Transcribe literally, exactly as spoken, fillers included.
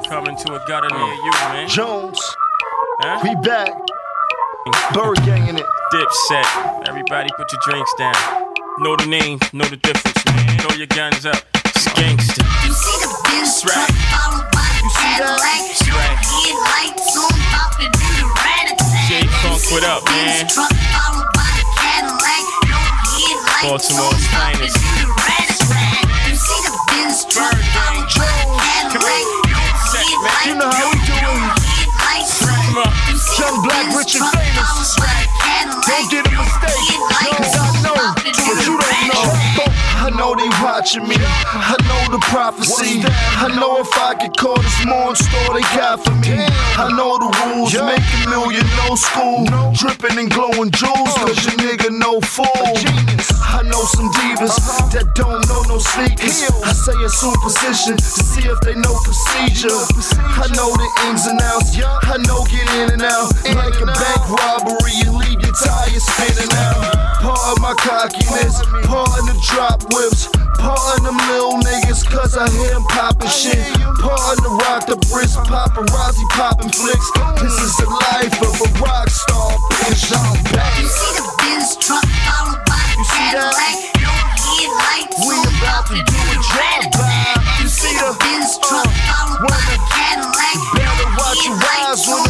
Coming to a gutter near you, man. Jones, Huh? we back. Bird gang in it. Dipset. Everybody put your drinks down. Know the name, know the difference, man. Throw your guns up. It's gangsta. You see the Benz truck followed by the Cadillac. Headlights on, about to do the rat-a-tat. J-Funk, what up, man? Benz truck followed by the Cadillac. No headlights Baltimore's on, about to finest. do the rat-a-tat. You see the Benz truck followed by the Cadillac. No headlights, You know how we do it. headlights on. Come on. You see Young, the black, Benz rich, and truck famous. followed by the Cadillac. Don't get a mistake, cause I know what you don't know. I know they watching me, I know the prophecy. I know if I get caught, it's more in store they got for me. I know the rules, make a million, no school. Dripping and glowing jewels, cause your nigga no fool. I know some divas that don't know no sneakers. I say a superstition to see if they know procedure. I know the ins and outs, I know get in and out. Like a bank robbery, you leave your tires spinning out. Part of my cockiness, part of the drop whips, part of them little niggas, cause I hear them poppin' shit. Part of the rock the wrist, paparazzi poppin' flicks. This is the life of a rock star, bitch, I'm back. You see the Benz truck followed by the You see that? Cadillac. No headlights We on, about to do a drive-by. You see the Benz truck Uh, followed by wanna- the Cadillac. Better No watch your headlights eyes when on,